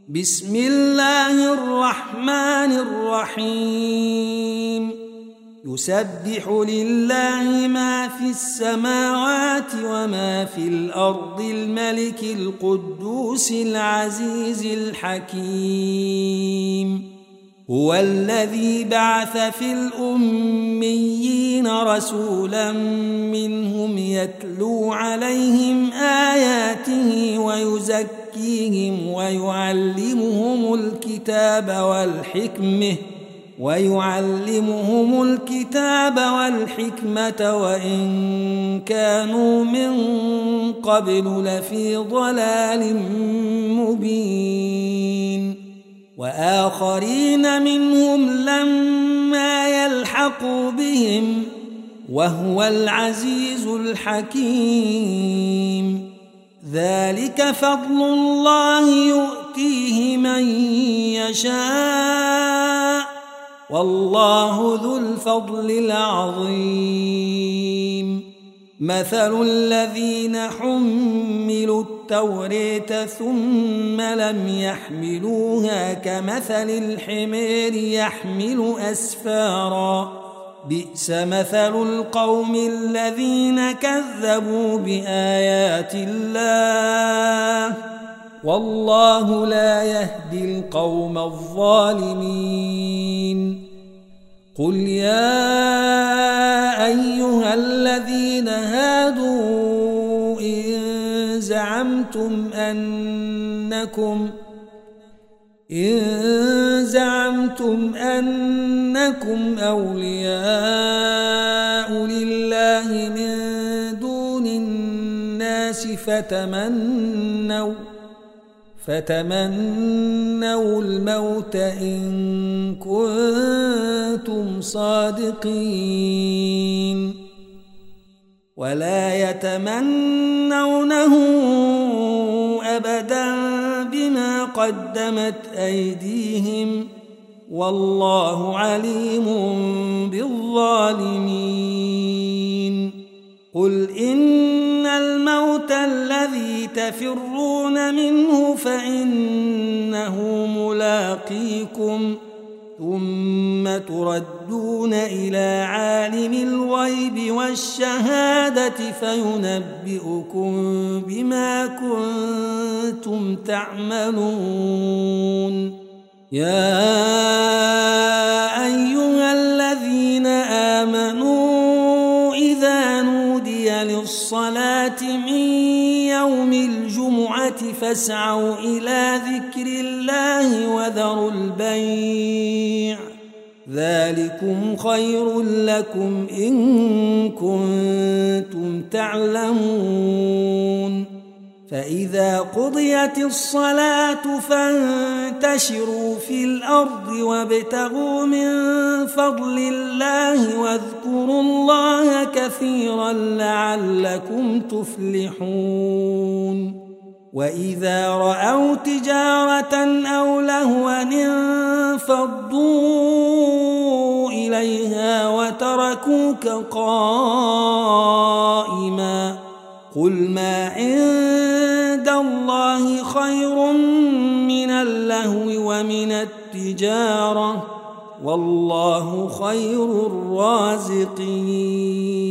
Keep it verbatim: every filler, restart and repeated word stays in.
بسم الله الرحمن الرحيم يسبح لله ما في السماوات وما في الأرض الملك القدوس العزيز الحكيم هو الذي بعث في الأميين رسولا منهم يتلو عليهم آياته ويزكيهم ويعلمهم الكتاب والحكمة ويعلمهم الكتاب والحكمة وإن كانوا من قبل لفي ضلال مبين وآخرين منهم لما يلحقوا بهم وهو العزيز الحكيم ذلك فضل الله يؤتيه من يشاء والله ذو الفضل العظيم مثل الذين حملوا التوراة ثم لم يحملوها كمثل الحمار يحمل أسفارا بئس مثل القوم الذين كذبوا بآيات الله والله لا يهدي القوم الظالمين قل يا أيها الذين هادوا إن زعمتم أنكم إن زعمتم أنكم أولياء لله من دون الناس فتمنوا فتمنوا الموت إن كنتم صادقين ولا يتمنونه أبدا بما قدمت أيديهم والله عليم بالظالمين قل إن الموت الذي تفرون منه فإنه ملاقيكم ثم تردون إلى عالم الغيب والشهادة فينبئكم بما كنتم تعملون يا أيها الذين آمنوا إذا نودي للصلاة من يوم الجمعة فاسعوا إلى ذكر الله وذروا البيع ذلكم خير لكم إن كنتم تعلمون فإذا قضيت الصلاة فانتشروا في الأرض وابتغوا من فضل الله واذكروا الله كثيرا لعلكم تفلحون وإذا رأوا تجارة أو لهوا انفضوا إليها وتركوك قائما قل ما عند الله خير من اللهو ومن التجارة والله خير الرازقين